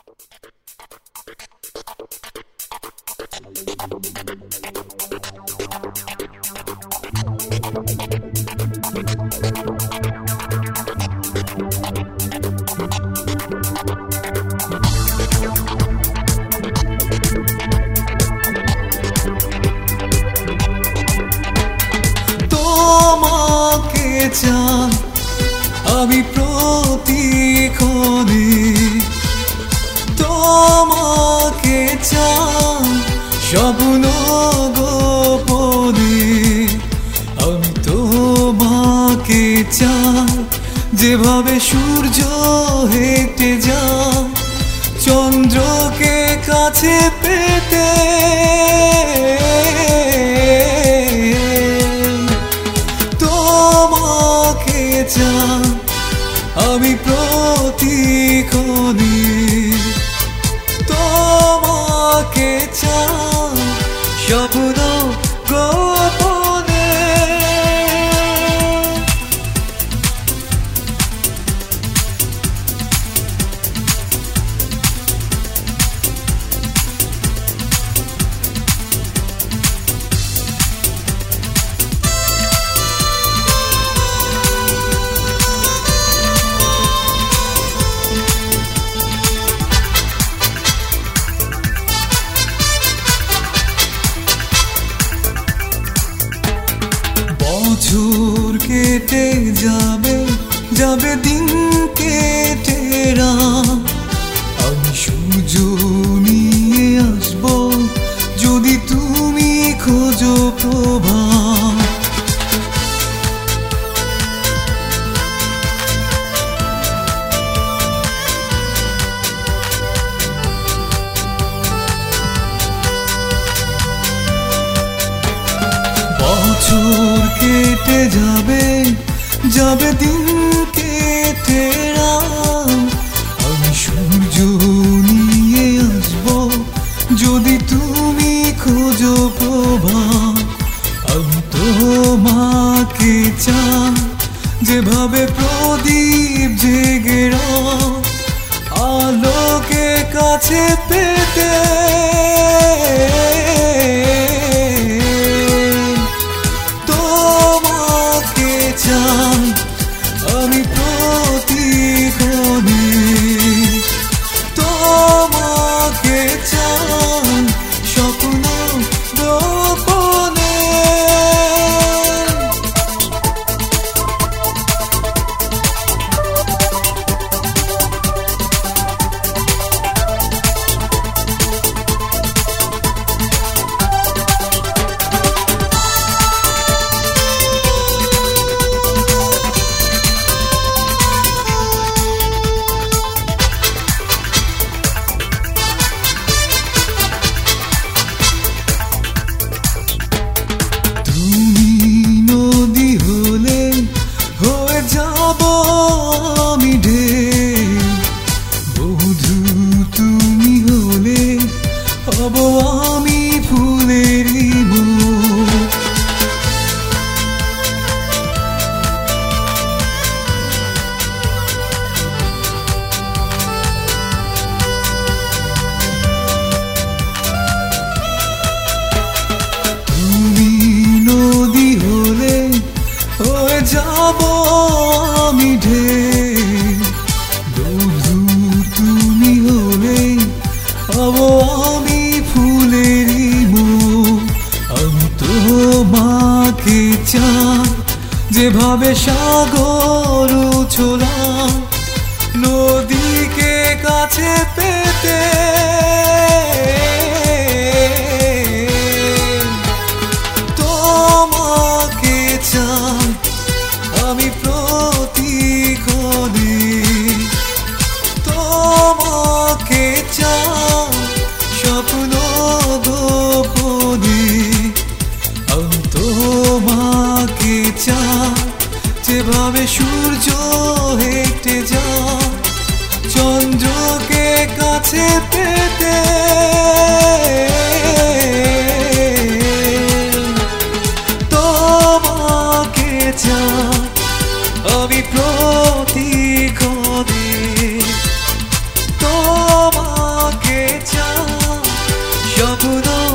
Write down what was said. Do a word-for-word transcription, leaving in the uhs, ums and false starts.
তোমাকে চাই আমি প্রতিক্ষণে, তোমাকে চাই স্বপ্ন গোপনে। আমি তোমাকে চাই যেভাবে সূর্য হেঁটে যায় চন্দ্রকে কাছে পেতে। তোমাকে চাই আমি প্রতিক্ষণে, তোমাকে চাই স্বপ্ন গোপনে। বছর কেটে যাবে যাবে দিন কেটে রাত, আমি সূর্য নিয়ে আসবো যদি তুমি খোঁজো প্রভাত। বছর কেটে যাবে যাবে দিন কেটে রাত, আমি সূর্য নিয়ে আসবো যদি তুমি খোঁজো প্রভাত। আমি তোমাকে চাই যেভাবে প্রদীপ জেগে রাত আলোকে কাছে পেতে। আমি প্রতিক্ষণে তোমাকে চাই স্বপ্ন গোপনে। আমি ফুলেরই মন, তুমি নদী হলে হয়ে যাব আমি ঢেউ, বধূ তুমি হলে হব আমি ফুলেরই মন। আমি তোমাকে চাই যেভাবে সাগর ছোলা নদীকে কাছে পেতে। তোমাকে চাই আমি প্রতিক্ষণে, তোমাকে চাই স্বপ্ন গোপনে। আমি তোমাকে চাই যেভাবে সূর্য হেঁটে যায় চন্দ্রকে কাছে পেতে। তোমাকে চাই আমি প্রতিক্ষণে, তোমার কখনো